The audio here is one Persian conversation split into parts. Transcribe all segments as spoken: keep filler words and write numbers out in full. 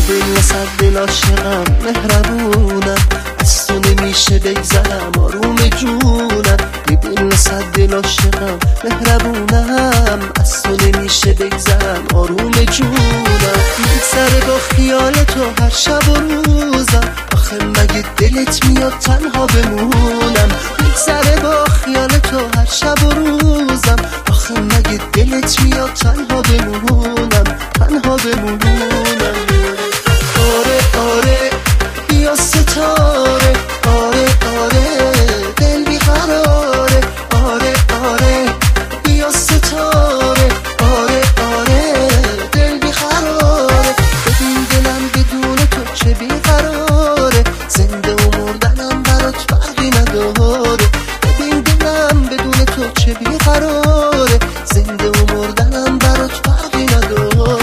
دل صد دل عاشقم مهربونم، از تو نمیشه بگذرم آروم جونم. به دل صد دل عاشقم مهربونم، از تو نمیشه بگذرم آروم جونم. میگذره با خیال تو هر شب و روزم، آخه مگه دلت میاد تنها بمونم. میگذره با خیال تو هر شب و روزم، آخه مگه دلت میاد تنها بمونم، تنها بمونم. آره آره بیا ستاره، آره آره دل بیقراره، آره آره بیا ستاره، آره آره دل بیقراره. ببین دلم بدون تو چه بیقراره، زنده و مردنم برات فرقی نداره. ببین دلم بدون تو چه بیقراره، زنده و مردنم برات فرقی نداره.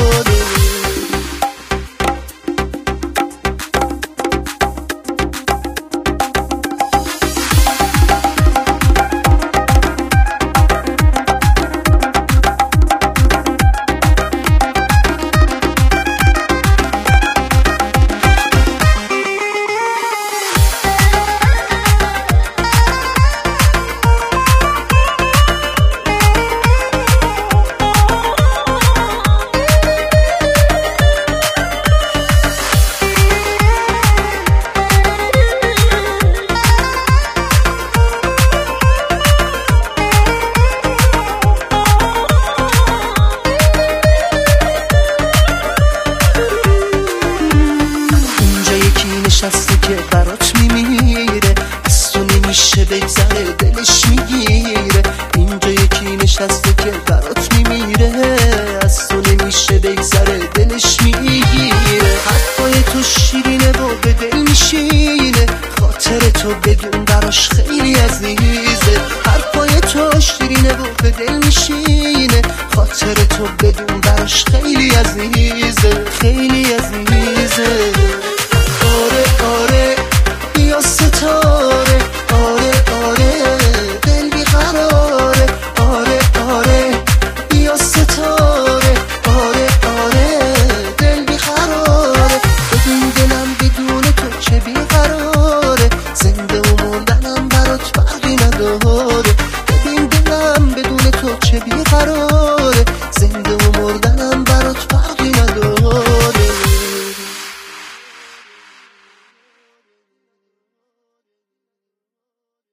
نشسته که برات میمیره، از تو نمیشه بگذره دلش میگیره. اینجا یکی نشسته که برات میمیره، از تو نمیشه بگذره دلش میگیره. حرفای تو شیرینه و به دل میشینه، خاطر تو بدون براش خیلی عزیزه. حرفای تو شیرینه و به دل میشینه، خاطر تو بدون براش خیلی عزیزه، خیلی عزیزه. آره آره بیا ستاره، آره آره دل بیقراره، آره آره بیا ستاره، آره آره دل بیقراره. ببین دلم بدون تو چه بیقراره، زنده و مردنم برات فرقی نداره. ببین دلم بدون تو چه بیقراره، زنده